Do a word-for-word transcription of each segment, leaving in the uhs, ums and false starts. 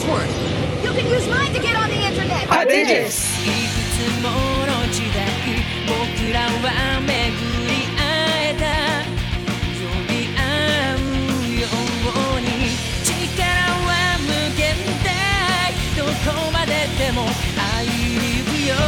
password. You can use mine to get on the internet. Podigious. いくつもの時代僕らは巡り会えた呼び合うように力は無限大どこまででも愛るよ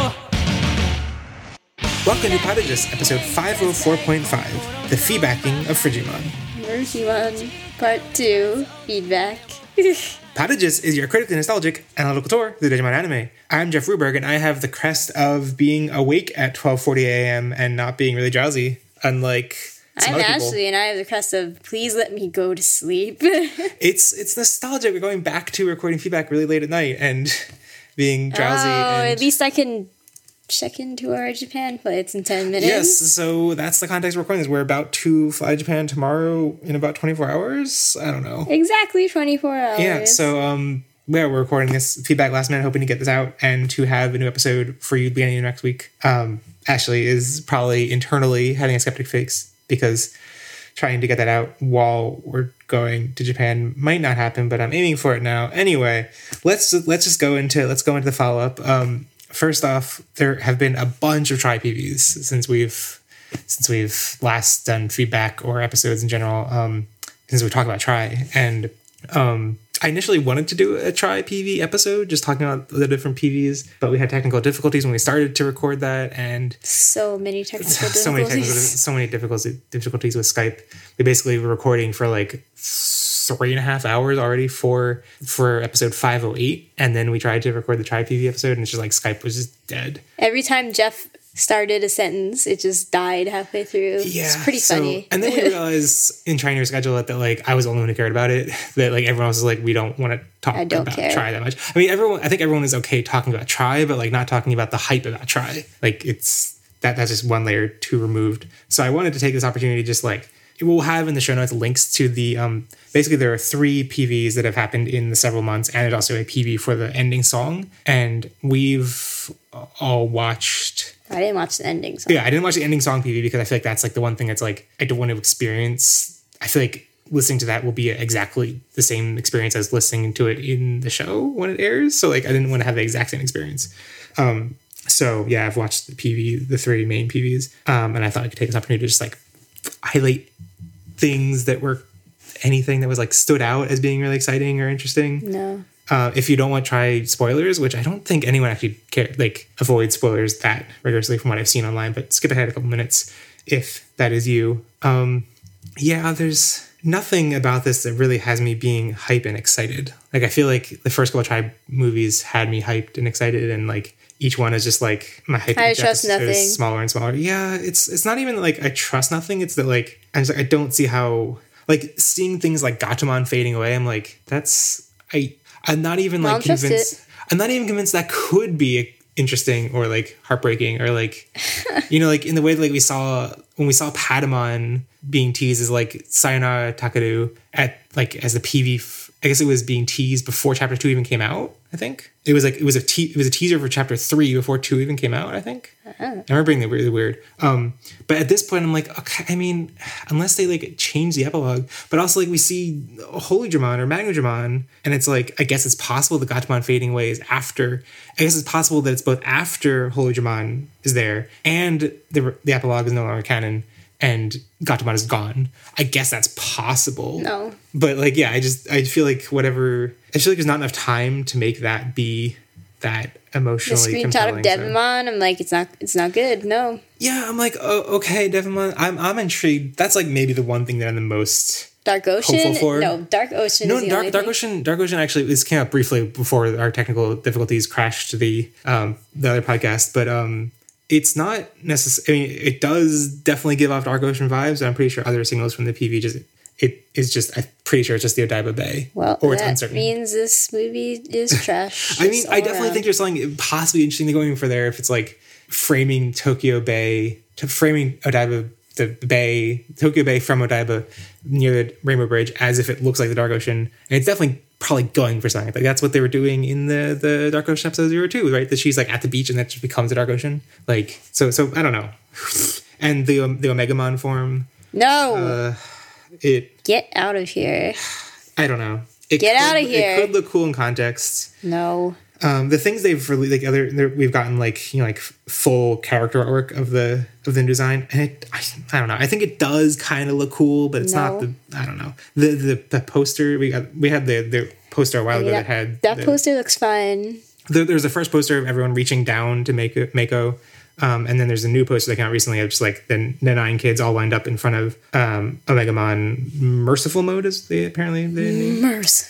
Welcome to Podigious, episode five oh four point five, the feedbacking of Frigimon. Frigimon, part two, feedback. Podigious is your critically nostalgic analytical tour through the Digimon anime. I'm Jeff Ruberg, and I have the crest of being awake at twelve forty a.m. and not being really drowsy, unlike some I'm other people. Ashley, and I have the crest of please let me go to sleep. It's it's nostalgic. We're going back to recording feedback really late at night and being drowsy. Oh, and at least I can check into our Japan flights in ten minutes. Yes, so that's the context we're recording this. We're about to fly to Japan tomorrow in about twenty-four hours. I don't know. Exactly twenty-four hours. Yeah, so um, yeah, we're recording this feedback last minute, hoping to get this out and to have a new episode for you beginning of next week. Um, Ashley is probably internally having a skeptic face because trying to get that out while we're going to Japan might not happen, but I'm aiming for it now. Anyway, let's let's just go into let's go into the follow up. Um, first off, there have been a bunch of Tri P Vs since we've since we've last done feedback or episodes in general. Um, since we talked about Tri, and um, I initially wanted to do a Tri P V episode, just talking about the different P Vs, but we had technical difficulties when we started to record that, and so many technical difficulties. so many technical, so many difficulties difficulties with Skype. We basically were recording for like three and a half hours already for for episode five oh eight, and then we tried to record the Tri P V episode, and it's just like Skype was just dead. Every time Jeff started a sentence, it just died halfway through. Yeah, it's pretty so, funny. And then we realized in trying to reschedule it that like I was the only one who cared about it. That like everyone else was like, we don't want to talk I don't about care. Tri that much. I mean, everyone. I think everyone is okay talking about Tri, but like not talking about the hype about Tri. Like it's that that's just one layer too removed. So I wanted to take this opportunity to just like. We'll have in the show notes links to the, um, basically there are three P Vs that have happened in the several months, and there's also a P V for the ending song. And we've all watched... I didn't watch the ending song. Yeah, I didn't watch the ending song P V because I feel like that's like the one thing that's like, I don't want to experience. I feel like listening to that will be exactly the same experience as listening to it in the show when it airs. So like, I didn't want to have the exact same experience. Um, so yeah, I've watched the P V, the three main P Vs. Um, and I thought I could take this opportunity to just like highlight things that were anything that was like stood out as being really exciting or interesting. No. Uh, if you don't want to try spoilers, which I don't think anyone actually care, like avoid spoilers that rigorously from what I've seen online, but skip ahead a couple minutes if that is you. Um, yeah, there's nothing about this that really has me being hype and excited. Like I feel like the first couple of Tri movies had me hyped and excited, and like each one is just like my hype I trust nothing. is smaller and smaller. Yeah, it's it's not even like I trust nothing. It's that like I'm just like I don't see how like seeing things like Gatomon fading away. I'm like that's I I'm not even like I'll trust convinced. it. I'm not even convinced that could be interesting or like heartbreaking or like you know like in the way that, like we saw when we saw Patamon being teased as like Sayonara Takeru at like as the P V. F- I guess it was being teased before chapter two even came out. I think it was like it was a te- it was a teaser for chapter three before two even came out. I think uh-huh. I remember being really weird. Um, but at this point, I'm like, okay. I mean, unless they like change the epilogue, but also like we see Holy Dramon or Magna Dramon, and it's like I guess it's possible the Gatomon fading away is after. I guess it's possible that it's both after Holy Dramon is there and the the epilogue is no longer canon. And Gatomon is gone. I guess that's possible. No. But like, yeah, I just, I feel like whatever, I feel like there's not enough time to make that be that The emotionally screenshot of compelling. So- Devimon, I'm like, it's not, it's not good. No. Yeah, I'm like, oh, okay, Devimon, I'm, I'm intrigued. That's like maybe the one thing that I'm the most Dark Ocean. hopeful for. No, Dark Ocean. No, is the Dark, only Dark thing. Ocean, Dark Ocean actually, this came up briefly before our technical difficulties crashed the, um, the other podcast, but, um, it's not necessary. I mean, it does definitely give off Dark Ocean vibes. And I'm pretty sure other signals from the P V just it is just. I'm pretty sure it's just the Odaiba Bay. Well, or it's that uncertain. means this movie is trash. I mean, Just I all definitely around. think there's something possibly interesting to going for there. If it's like framing Tokyo Bay to framing Odaiba, the bay, Tokyo Bay from Odaiba near the Rainbow Bridge as if it looks like the Dark Ocean, and it's definitely probably going for something. Like that's what they were doing in the the Dark Ocean episode zero two, right? That she's like at the beach and that just becomes the Dark Ocean. Like so so I don't know. And the um, the Omegamon form. No. Uh, it Get out of here. I don't know. it Get could- outta here. It could look cool in context. No. Um, the things they've released, like other, there- we've gotten like you know like full character artwork of the of the new design, and it, I, I don't know. I think it does kind of look cool, but it's not No. the. I don't know. The the, the poster we got. We had the the poster a while ago Yeah, that had that the, poster looks fun. There, there's the first poster of everyone reaching down to make Mako. Um, and then there's a new poster that came out recently of just like the, the nine kids all lined up in front of um, Omegamon Merciful Mode, is they apparently the name. Merciful.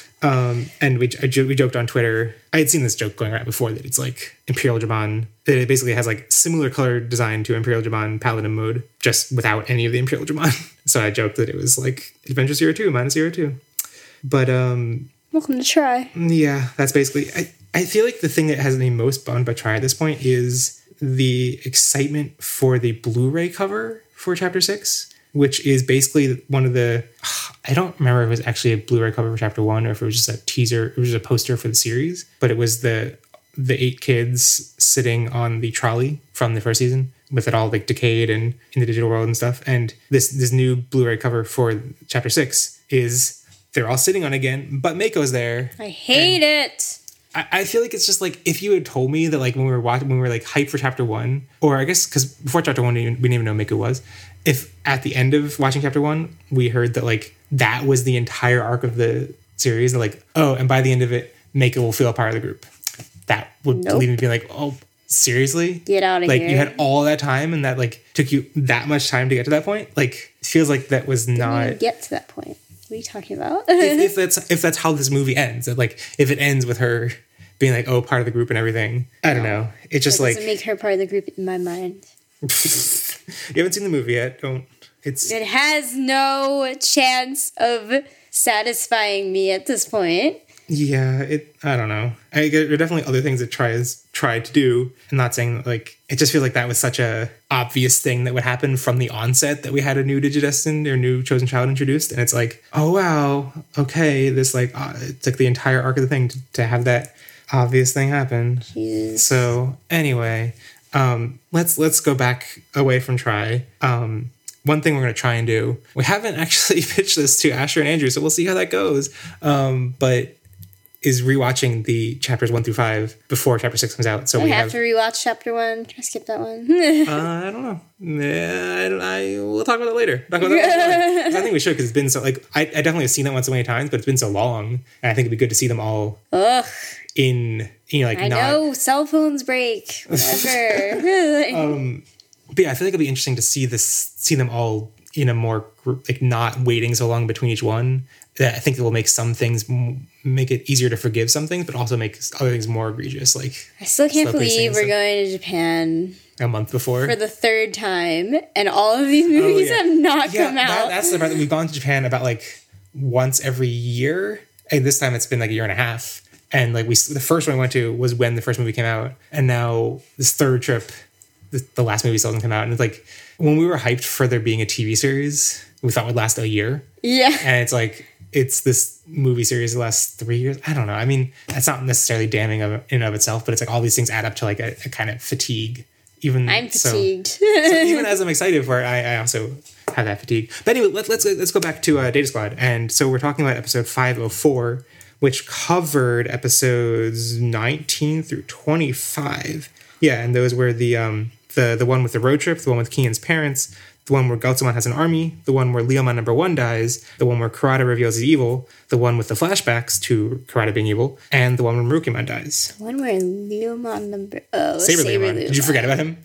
Um, and we I, jo- we joked on Twitter. I had seen this joke going around before that it's like Imperial Jaban. That it basically has like similar color design to Imperial Jaban Paladin Mode, just without any of the Imperial Jaban. So I joked that it was like Adventure Zero Two minus Zero Two. But um, Welcome to Try. yeah, that's basically. I I feel like the thing that has me most bummed by Try at this point is the excitement for the Blu-ray cover for Chapter Six, which is basically one of the. I don't remember if it was actually a Blu-ray cover for Chapter One or if it was just a teaser. It was just a poster for the series, but it was the the eight kids sitting on the trolley from the first season with it all like decayed and in the digital world and stuff. And this this new Blu-ray cover for Chapter Six is they're all sitting on it again, but Mako's there. I hate it. I, I feel like it's just like if you had told me that like when we were watching when we were like hyped for Chapter One, or I guess because before Chapter One we didn't, we didn't even know Mako was. If at the end of watching Chapter One we heard that like that was the entire arc of the series, and like oh, and by the end of it, Mako will feel a part of the group. That would Nope. leave me being like, oh, seriously? Get out of like here. you had all that time, and that like took you that much time to get to that point. Like it feels like that was Didn't not. even get to that point. What are you talking about? if, if that's if that's how this movie ends, that, like if it ends with her being like oh part of the group and everything, I don't know. It's just That like doesn't make her part of the group in my mind. you haven't seen the movie yet. Don't. It's It has no chance of satisfying me at this point. yeah. It I don't know. I there are definitely other things that tries tried to do. I'm not saying that, like it just feels like that was such a obvious thing that would happen from the onset that we had a new Digidestined or new Chosen Child introduced, and it's like oh wow okay this like uh, it's like the entire arc of the thing to, to have that obvious thing happen. Jeez. So anyway, um, let's let's go back away from Try. Um, one thing we're going to try and do. We haven't actually pitched this to Asher and Andrew, so we'll see how that goes. Um, but is rewatching the chapters one through five before Chapter Six comes out. So I we have, have. to rewatch chapter one. Can I skip that one? uh, I don't know. Yeah, I, don't- I we'll talk about that later. Talk about that later. I think we should because it's been so like I, I definitely have seen that one so many times, but it's been so long, and I think it'd be good to see them all Ugh. in you know like I not. know cell phones break. Whatever. Um, but yeah, I feel like it'd be interesting to see this, see them all in a more group, like not waiting so long between each one. That I think it will make some things m- make it easier to forgive some things, but also make other things more egregious. Like I still can't Slow pacing believe and we're stuff. going to Japan a month before. for the third time, and all of these movies Oh, yeah. have not yeah, come that- out. that's the part that we've gone to Japan about like once every year, and this time it's been like a year and a half. And like we, the first one we went to was when the first movie came out, and now this third trip, the, the last movie still hasn't come out. And it's like when we were hyped for there being a T V series, we thought would last a year. Yeah. And it's like, it's this movie series that lasts three years. I don't know. I mean, that's not necessarily damning of, in and of itself, but it's like all these things add up to like a, a kind of fatigue. Even I'm so- fatigued. so even as I'm excited for it, I, I also have that fatigue. But anyway, let, let's let's go back to uh, Data Squad. And so we're talking about episode five oh four, which covered episodes nineteen through twenty-five. Yeah, and those were the um the the one with the road trip, the one with Kian's parents, the one where Galtzamon has an army, the one where Leomon number one dies, the one where Kurata reveals he's evil, the one with the flashbacks to Kurata being evil, and the one where Marukimon dies. One where Leomon number oh Saber, Saber Leomon. Did you Leomon. forget about him?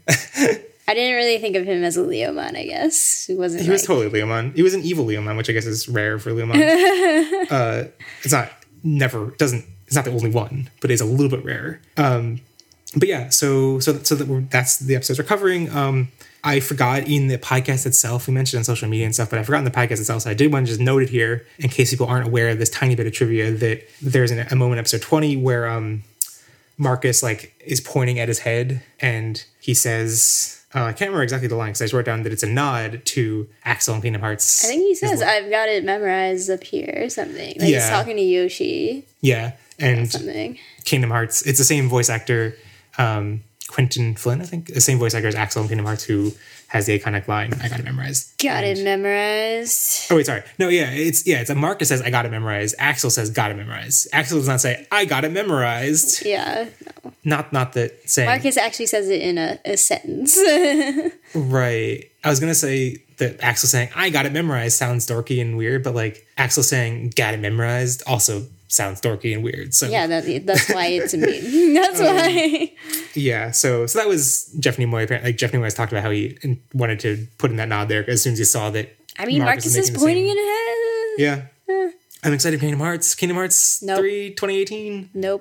I didn't really think of him as a Leomon. I guess he wasn't. He was like- totally Leomon. He was an evil Leomon, which I guess is rare for Leomon. uh, it's not never doesn't. It's not the only one, but it's a little bit rare. Um, but yeah, so so so that we're, that's the episodes we're covering. Um, I forgot in the podcast itself. We mentioned on social media and stuff, but I forgot in the podcast itself. So I did want to just note it here in case people aren't aware of this tiny bit of trivia that there's an, a moment in episode twenty where um, Marcus like is pointing at his head and he says. Uh, I can't remember exactly the line because I just wrote down that it's a nod to Axel and Kingdom Hearts. I think he says, "I've got it memorized up here" or something. Like Yeah. he's talking to Yoshi Yeah, or and something. Kingdom Hearts. It's the same voice actor um, Quentin Flynn, I think, the same voice actor as Axel in Kingdom Hearts, who has the iconic line, "I got it memorized." Got it And- memorized. Oh wait, sorry. No, yeah, it's yeah, it's a Marcus says, "I got it memorized." Axel says, "Got it memorized." Axel does not say, "I got it memorized." Yeah. Not not that saying. Marcus actually says it in a, a sentence. Right. I was gonna say that Axel saying, "I got it memorized" sounds dorky and weird, but like Axel saying, "Got it memorized" also sounds dorky and weird. So Yeah, that, that's why it's a meme. That's why. yeah. So so that was Jeff Nimoy. Apparently, like Jeff Nimoy has talked about how he in- wanted to put in that nod there as soon as he saw that. I mean, Marcus, was is making the pointing same- it ahead. Yeah. I'm excited for Kingdom Hearts. Kingdom Hearts Nope. three, twenty eighteen. Nope.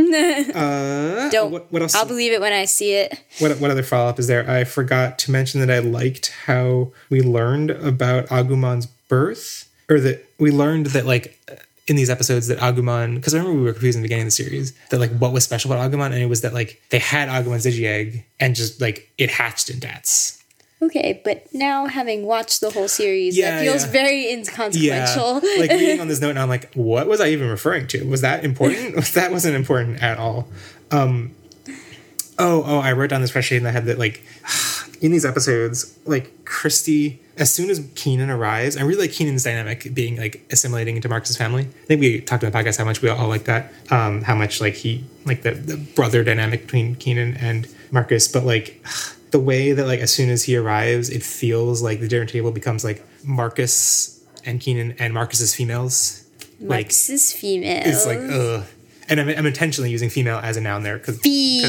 Uh, Don't. What, what else? I'll believe it when I see it. What, what other follow up is there? I forgot to mention that I liked how we learned about Agumon's birth, or that we learned that like in these episodes that Agumon, because I remember we were confused in the beginning of the series that like what was special about Agumon, and it was that like they had Agumon's Digi-Egg and just like it hatched in Dats. Okay, but now having watched the whole series, Yeah, that feels yeah. very inconsequential. Yeah, like reading on this note, and I'm like, what was I even referring to? Was that important? That wasn't important at all. Um, oh, oh, I wrote down this frustration I had that like in these episodes, like Christy, as soon as Keenan arrives, I really like Keenan's dynamic being like assimilating into Marcus's family. I think we talked about the podcast how much we all like that. Um, how much like he like the, the brother dynamic between Keenan and Marcus, but like the way that like as soon as he arrives, it feels like the dinner table becomes like Marcus and Keenan and Marcus's females. Like Marcus's female. it's like ugh. And I'm, I'm intentionally using female as a noun there because I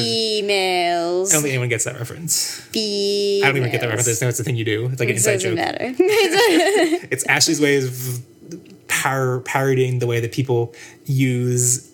Females. don't think anyone gets that reference. Females. I don't even get that reference. No, it's the thing you do. It's like an It inside doesn't joke. matter. It's Ashley's way of par- parodying the way that people use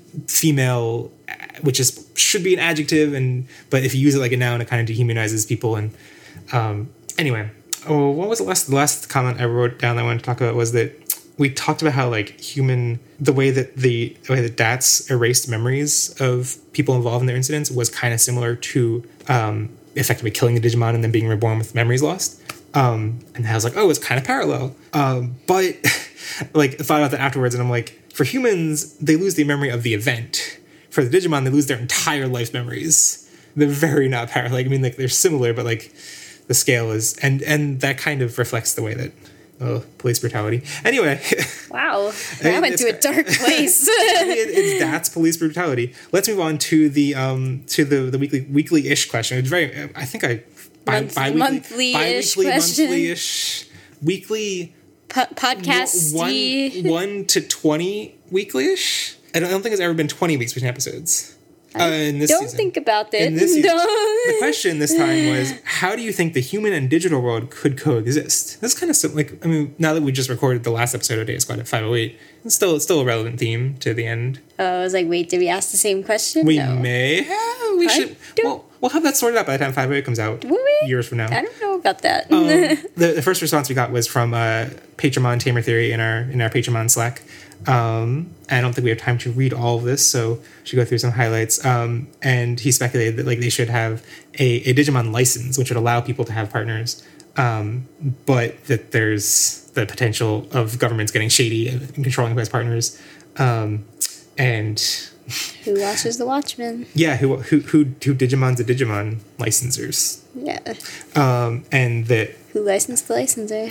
female, which is should be an adjective, and but if you use it like a noun, it kind of dehumanizes people. And um, anyway, oh, what was the last the last comment I wrote down that I wanted to talk about was that we talked about how like human the way that the, the way that Dats erased memories of people involved in their incidents was kind of similar to um, effectively killing the Digimon and then being reborn with memories lost. Um, and I was like, oh, it's kind of parallel. Um, but like thought about that afterwards, and I'm like, for humans, they lose the memory of the event. For the Digimon, they lose their entire life memories. They're very not parallel. Like, I mean, like they're similar, but like the scale is, and and that kind of reflects the way that oh, police brutality. Anyway, Wow. I mean, I went to a it's- dark place. it, it's that's police brutality. Let's move on to the um to the the weekly weekly ish question. It's very. I think I bi- Month- bi-weekly, monthly-ish bi-weekly, question. monthly-ish, weekly. Po- podcast. one, one to twenty weekly-ish. I don't, I don't think it's ever been twenty weeks between episodes. Uh, in this Don't season. think about it. In this season. Don't. The question this time was, how do you think the human and digital world could coexist? That's kind of sim- like, I mean, now that we just recorded the last episode of Day Squad at five oh eight, it's still, it's still a relevant theme to the end. Oh, I was like, wait, did we ask the same question? We No. may have, we I should, don't- well, we'll have that sorted out by the time five oh eight comes out. Will we? Years from now. I don't know about that. Um, the, the first response we got was from uh, Patreon Tamer Theory in our in our Patreon Slack. Um, I don't think we have time to read all of this, so we should go through some highlights. Um, and he speculated that like they should have a, a Digimon license, which would allow people to have partners, um, but that there's the potential of governments getting shady and controlling who has partners. Um, and Who watches the Watchmen? yeah, who who who who Digimon's a Digimon licensors, Yeah. um, and that. Who licensed the licensor?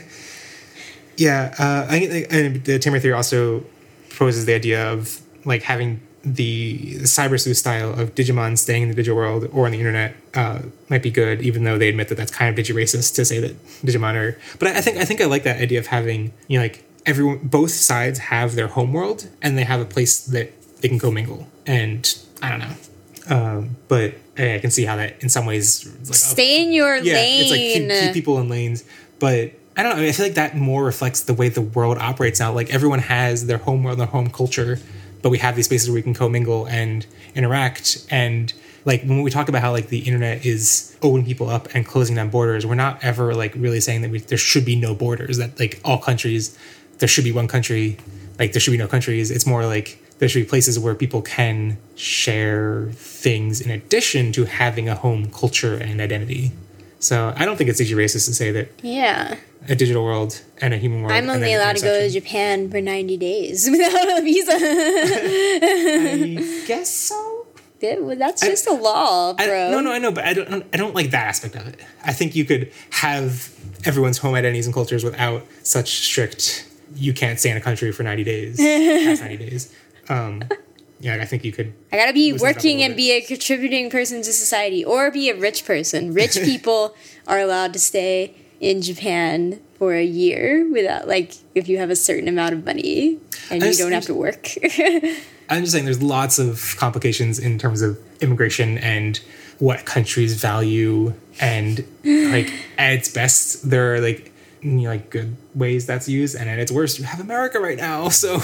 Yeah, uh, I think and the Tamer theory also proposes the idea of like having the cyber sleuth style of Digimon staying in the digital world or on the internet uh, might be good, even though they admit that that's kind of digi-racist to say that Digimon are. But I, I think I think I like that idea of having you know like everyone both sides have their home world and they have a place that they can commingle. And I don't know, um, but I can see how that in some ways like, Stay in your yeah, lane. it's like keep, keep people in lanes, but. I don't know. I, mean, I feel like that more reflects the way the world operates now. Like everyone has their home world, their home culture, but we have these spaces where we can commingle and interact. And like when we talk about how like the internet is opening people up and closing down borders, we're not ever like really saying that we, there should be no borders. That like all countries, there should be one country. Like there should be no countries. It's more like there should be places where people can share things in addition to having a home culture and identity. So I don't think it's digi-racist to say that Yeah. a digital world and a human world. I'm and only then allowed to go to intersection. Japan for ninety days without a visa. I guess so. That- well, that's just a law, I, bro. no, no, I know, but I don't. I don't like that aspect of it. I think you could have everyone's home identities and cultures without such strict. You can't stay in a country for ninety days. Past ninety days. Um, yeah, I think you could. I gotta be loosen it up a working little and bit. be a contributing person to society, or be a rich person. Rich people are allowed to stay in Japan for a year without, like, if you have a certain amount of money and I you just- don't have to work. I'm just saying there's lots of complications in terms of immigration and what countries value, and like at its best there are like you know, like good ways that's used, and at its worst you have America right now. So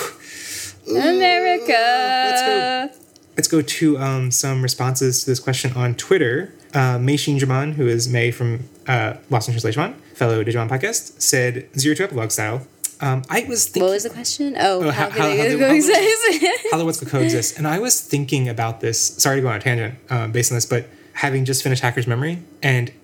America. let's go let's go to um, some responses to this question on Twitter. uh, Mei Shinjaman, who is Mei from uh, Lost in Translation, fellow Digimon podcast, said zero to epilogue style. um, I was thinking What was the question? Oh, Oh, how, how- can how- they how they- coexist? how the what's could coexist. And I was thinking about this. Sorry to go on a tangent um, based on this, but having just finished Hacker's Memory, and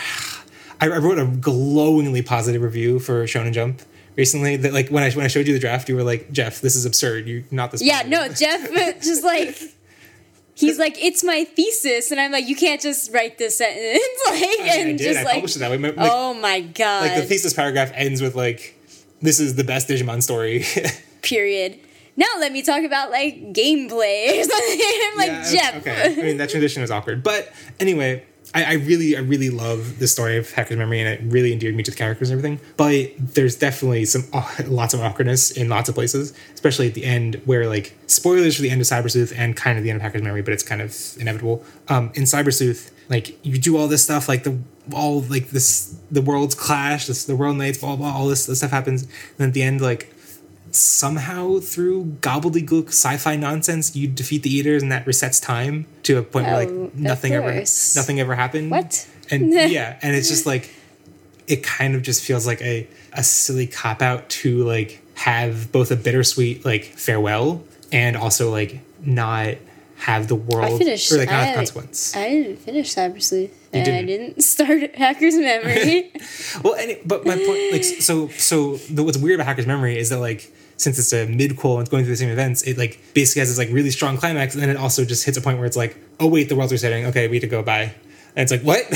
I, I wrote a glowingly positive review for Shonen Jump recently. That like when I when I showed you the draft, you were like, Jeff, this is absurd. You're not this. Yeah, positive." no, Jeff just like he's like, it's my thesis, and I'm like, you can't just write this sentence, like, I, mean, and I did. just I like, published it that way. Like, oh my god, like the thesis paragraph ends with like, "This is the best Digimon story." period. Now let me talk about like gameplay or something. I'm like, Yeah, Jeff. Okay. I mean, that transition was awkward. But anyway, I, I really, I really love the story of Hacker's Memory, and it really endeared me to the characters and everything. But there's definitely some lots of awkwardness in lots of places, especially at the end where, like, spoilers for the end of Cybersleuth and kind of the end of Hacker's Memory, but it's kind of inevitable. Um, in Cybersleuth, like, you do all this stuff, like the all like this, the worlds clash, this, the world nights, blah blah, all this, this stuff happens, and then at the end, like, somehow through gobbledygook sci-fi nonsense you defeat the eaters, and that resets time to a point where Oh, like of nothing ever course. nothing ever happened. What? And yeah, and it's just like it kind of just feels like a a silly cop out to like have both a bittersweet like farewell and also like not have the world I finished. or like not have I, consequence. I didn't finish Cyber Sleuth, and didn't? I didn't start Hacker's Memory. Well, any, but my point, like, so, so the, what's weird about Hacker's Memory is that, like, since it's a mid-quel and it's going through the same events, it, like, basically has this, like, really strong climax, and then it also just hits a point where it's like, oh, wait, the world's resetting. Okay, we have to go, bye. And it's like, what?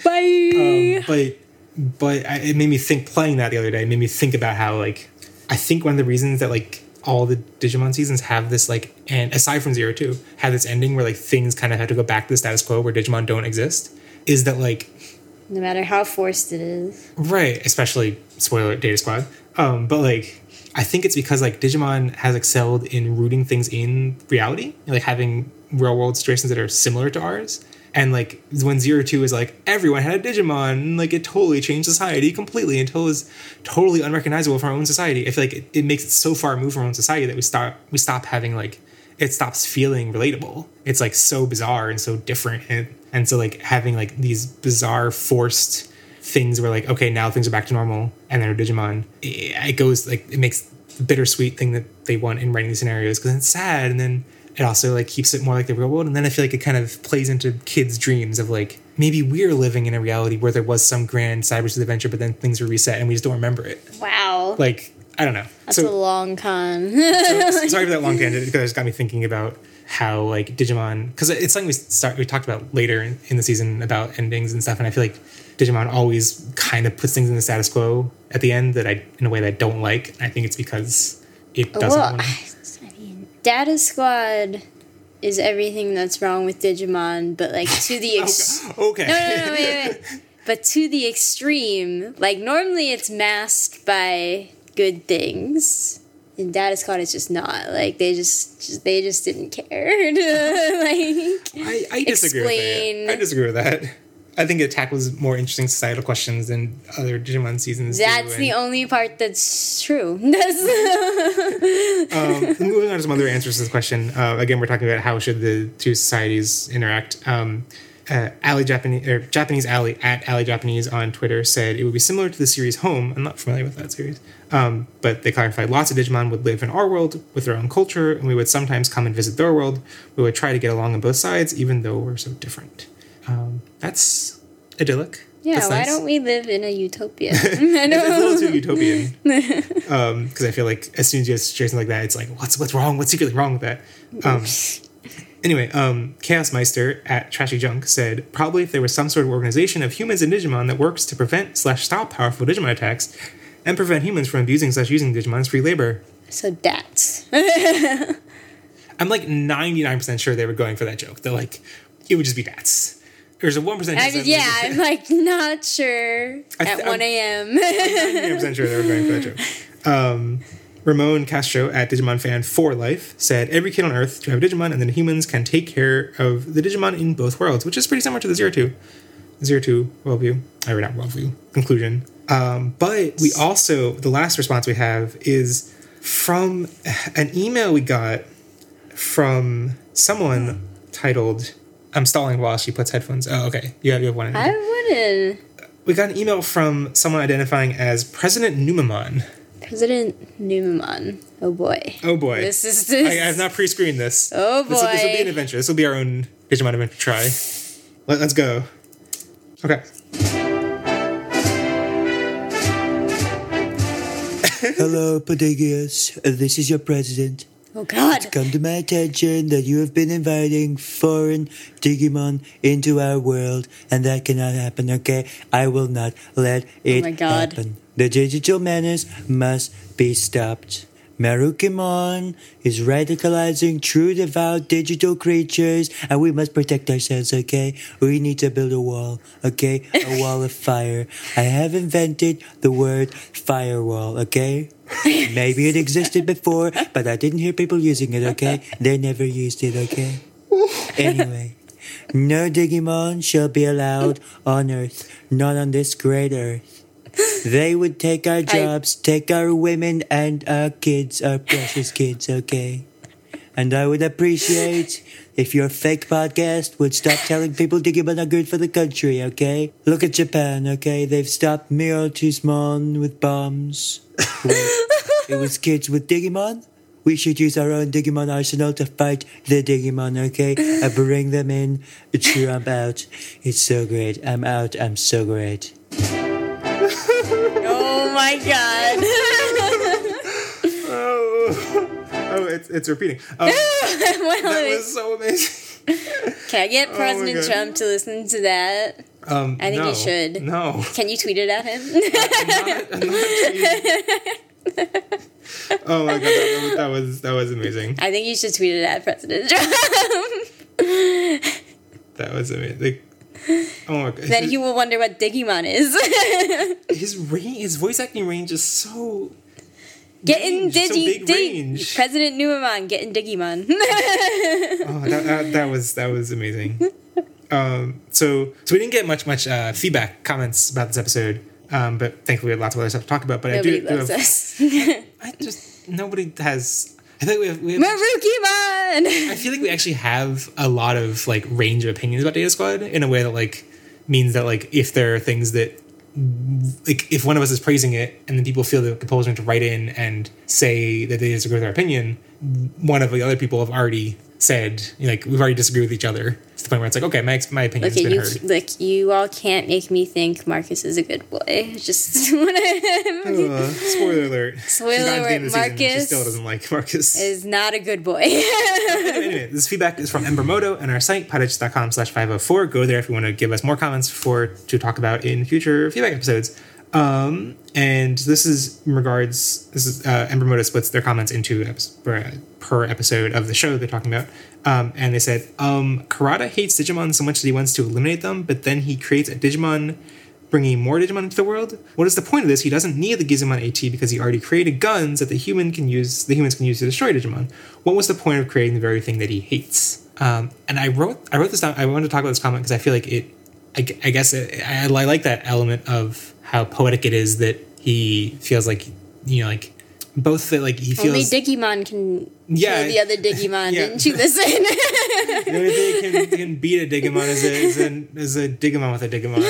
Bye. um, but, but I, it made me think, playing that the other day, it made me think about how, like, I think one of the reasons that, like, all the Digimon seasons have this, like, and aside from Zero Two, have this ending where, like, things kind of have to go back to the status quo where Digimon don't exist, is that, like, No matter how forced it is. right, especially spoiler Data Squad. Um, but like, I think it's because like Digimon has excelled in rooting things in reality, like having real world situations that are similar to ours. And like when Zero Two is like everyone had a Digimon, and like it totally changed society completely until it was totally unrecognizable from our own society. I feel like it, it makes it so far removed from our own society that we stop we stop having like it stops feeling relatable. It's like so bizarre and so different, and and so like having like these bizarre forced things where like okay now things are back to normal and then a Digimon it, it goes like it makes the bittersweet thing that they want in writing these scenarios because it's sad, and then it also like keeps it more like the real world, and then I feel like it kind of plays into kids' dreams of like maybe we're living in a reality where there was some grand Cybersleuth adventure, but then things were reset and we just don't remember it. Wow. Like I don't know. That's So- a long con. so, sorry for that long tangent because it just got me thinking about how like Digimon, because it's something we start we talked about later in, in the season about endings and stuff, and I feel like Digimon always kind of puts things in the status quo at the end that I in a way that I don't like. And I think it's because it doesn't. Well, wanna, I mean, Data Squad is everything that's wrong with Digimon, but like to the ex- okay. no, no, no, wait, wait. But to the extreme. Like normally, it's masked by good things. In Data Squad, it's just not. Like they just, just they just didn't care to like. I, I disagree explain. with that. I disagree with that. I think it tackles more interesting societal questions than other Digimon seasons. That's do, the and, only part that's true. That's um, moving on to some other answers to this question. Uh, again, we're talking about how should the two societies interact. Um, uh, Alley Japanese or Japanese Alley at Alley Japanese on Twitter said it would be similar to the series Home. I'm not familiar with that series, um, but they clarified lots of Digimon would live in our world with their own culture, and we would sometimes come and visit their world. We would try to get along on both sides, even though we're so different. Um, that's idyllic. yeah. That's Why nice. don't we live in a utopia? I It's, it's a know. little too utopian. Because I feel like as soon as you have situations like that, it's like, what's what's wrong? What's secretly wrong with that? Um, Anyway, um, Chaos Meister at Trashy Junk said, probably if there was some sort of organization of humans and Digimon that works to prevent slash stop powerful Digimon attacks and prevent humans from abusing slash using Digimon as free labor. So that's. I'm like ninety-nine percent sure they were going for that joke. They're like, it would just be bats. There's a one percent I chance. mean, yeah, I'm like not sure I th- at one a.m. ninety-nine percent sure they were going for that joke. Um, Ramon Castro at Digimon Fan for Life said, every kid on Earth to have Digimon, and then humans can take care of the Digimon in both worlds, which is pretty similar to the Zero Two. Zero Two worldview. I read out worldview. Conclusion. Um, but we also, the last response we have is from an email we got from someone titled, I'm stalling while she puts headphones. Oh, okay. You have, you have one. I wouldn't. We got an email from someone identifying as President Numamon. President Numamon. Oh boy. Oh boy. This is this. I, I have not pre-screened this. Oh boy. This, this will be an adventure. This will be our own Digimon adventure try. Let, let's go. Okay. Hello, Podigius. This is your president. Oh god. Come to my attention that you have been inviting foreign Digimon into our world, and that cannot happen, okay? I will not let it Oh my God. happen. The digital menace must be stopped. Marukimon is radicalizing true devout digital creatures, and we must protect ourselves, okay? We need to build a wall, okay? A wall of fire. I have invented the word firewall, okay? Maybe it existed before, but I didn't hear people using it, okay? They never used it, okay? Anyway, no Digimon shall be allowed on Earth, not on this great Earth. They would take our jobs, take our women and our kids, our precious kids, okay? And I would appreciate if your fake podcast would stop telling people Digimon are good for the country, okay? Look at Japan, okay? They've stopped Mirotismon with bombs. Wait, it was kids with Digimon? We should use our own Digimon arsenal to fight the Digimon, okay? I bring them in, Trump out. It's so great. I'm out. I'm so great. Oh my god. Oh, oh it's, it's repeating. Um, Well, that was so amazing. can I get Oh my President God. Trump to listen to that? Um, I think no, you should. No. Can you tweet it at him? I'm not, I'm not tweeting. Oh my god, that was, that was that was amazing. I think you should tweet it at President Trump. That was amazing. Like, oh my god. Then his, he will wonder what Digimon is. his range, his voice acting range is so. Get in range, so Digi. big Dig- range. President Numamon, get in Digimon. Oh, that, that, that was that was amazing. Um, so so we didn't get much much uh, feedback comments about this episode, um, but thankfully we had lots of other stuff to talk about. But Nobody I do, do loves have, us. I just nobody has. I think we have. We have Marukimon! I feel like we actually have a lot of like range of opinions about Data Squad in a way that like means that like if there are things that like if one of us is praising it and then people feel the compulsion to write in and say that they disagree with our opinion, one of the other people have already said, you know, like we've already disagreed with each other to the point where it's like, okay, my my opinion Okay, has been you heard. like you all can't make me think Marcus is a good boy. Just wanna Uh, spoiler alert. Spoiler She's gotten to the end of the alert, season, She Marcus still doesn't like Marcus. is not a good boy. anyway, anyway, this feedback is from Embermoto and our site, poditch.com slash 504. Go there if you want to give us more comments for to talk about in future feedback episodes. Um, and this is in regards, this is, uh, Embermoto splits their comments into episodes, per, per episode of the show they're talking about. Um, and they said, um, Karada hates Digimon so much that he wants to eliminate them, but then he creates a Digimon bringing more Digimon into the world. What is the point of this? He doesn't need the Gizmon AT because he already created guns that the human can use, the humans can use to destroy Digimon. What was the point of creating the very thing that he hates? Um, and I wrote, I wrote this down. I wanted to talk about this comment because I feel like it, I, I guess it, I, I like that element of how poetic it is that he feels like, you know, like both that like he feels Only Digimon can Yeah. kill the other Digimon. Yeah. Didn't you listen? the only thing that can, can beat a Digimon is a, is a is a Digimon with a Digimon.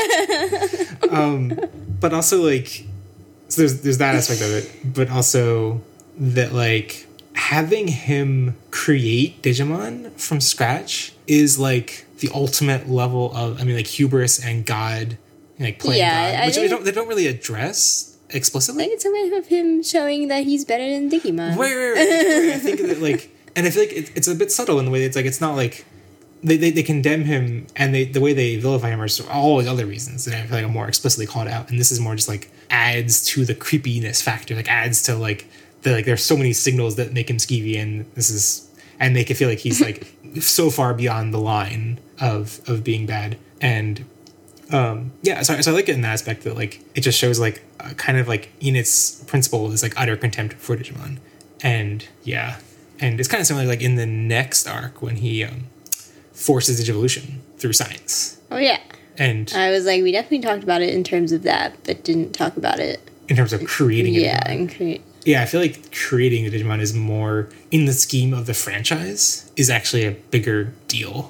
Um, but also like, so there's there's that aspect of it, but also that like having him create Digimon from scratch is like the ultimate level of, I mean, like hubris and God, like playing Yeah, God, I which they think- don't they don't really address I explicitly. think it's a way of him showing that he's better than Digimon. Wait, wait, wait, wait, wait. I think that like and I feel like it, it's a bit subtle in the way that it's like it's not like they, they, they condemn him, and they the way they vilify him are for all the other reasons that I feel like are more explicitly called out, and this is more just like adds to the creepiness factor, like adds to like the like there's so many signals that make him skeevy, and this is and make it feel like he's like so far beyond the line of of being bad. And um yeah, so, so I like it in that aspect that like it just shows like uh, kind of like in its principle is like utter contempt for Digimon. And yeah, and it's kind of similar like in the next arc when he um forces Digivolution through science. Oh yeah. And I was like, we definitely talked about it in terms of that, but didn't talk about it. In terms of creating a Yeah, Digimon. and create. Yeah, I feel like creating a Digimon is more, in the scheme of the franchise, is actually a bigger deal.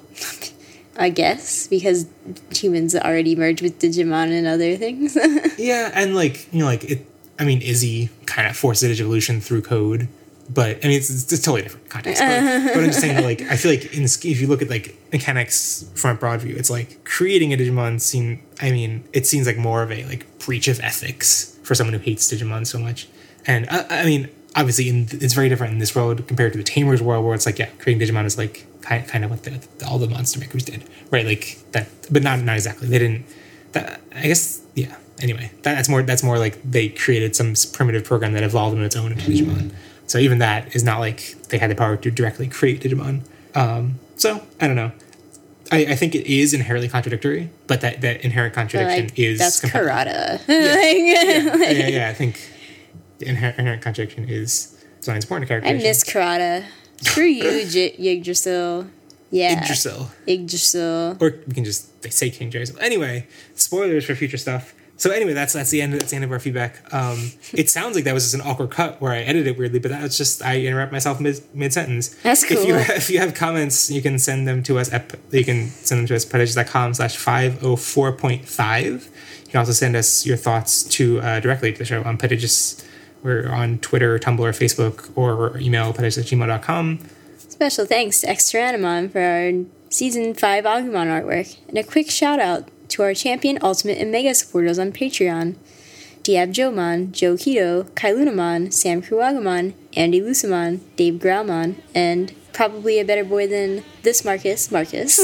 I guess, because humans already merged with Digimon and other things. Yeah, and like, you know, like, it. I mean, Izzy kind of forced Digivolution through code, but, I mean, it's, it's a totally different context. But, but I'm just saying that, like, I feel like in the, sch- if you look at, like, mechanics from a broad view, it's like, creating a Digimon seem, I mean, it seems like more of a, like, breach of ethics for someone who hates Digimon so much. And I, I mean, obviously, in, it's very different in this world compared to the Tamers world, where it's like, yeah, creating Digimon is like kind, kind of what the, all the monster makers did, right? Like that, but not not exactly. They didn't. That I guess, yeah. Anyway, that, that's more that's more like they created some primitive program that evolved on its own into Digimon. So even that is not like they had the power to directly create Digimon. Um, so I don't know. I, I think it is inherently contradictory, but that, that inherent contradiction like, is that's compelling. Karada. Yeah. Like, yeah, yeah, yeah, I think the inherent, inherent contradiction is something important to I characterization. miss Karada. Screw you, J- Yggdrasil. Yeah. Yggdrasil. Yggdrasil. Or we can just they say King Yggdrasil. Anyway, spoilers for future stuff. So anyway, that's that's the end. That's the end of our feedback. Um, it sounds like that was just an awkward cut where I edited it weirdly, but that was just I interrupt myself mid mid sentence. That's cool. If you if you have comments, you can send them to us at you can send them to us podigious dot com slash five oh four point five. You can also send us your thoughts to uh, directly to the show on Podigious. We're on Twitter, Tumblr, Facebook, or email podigious at gmail dot com. Special thanks to Extra Animon for our Season five Agumon artwork. And a quick shout out to our Champion, Ultimate, and Mega supporters on Patreon. Diab Jomon, Joe Keto, Kailunamon, Sam Kruagamon, Andy Lusamon, Dave Graumon, and probably a better boy than this Marcus, Marcus.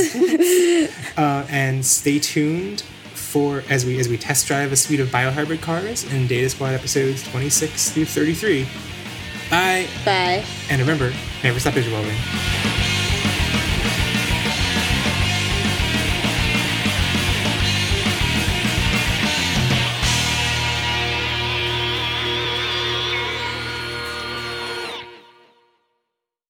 uh, and stay tuned for as we as we test drive a suite of biohybrid cars in Data Squad episodes twenty-six through thirty-three. Bye. Bye. And remember, never stop visualizing.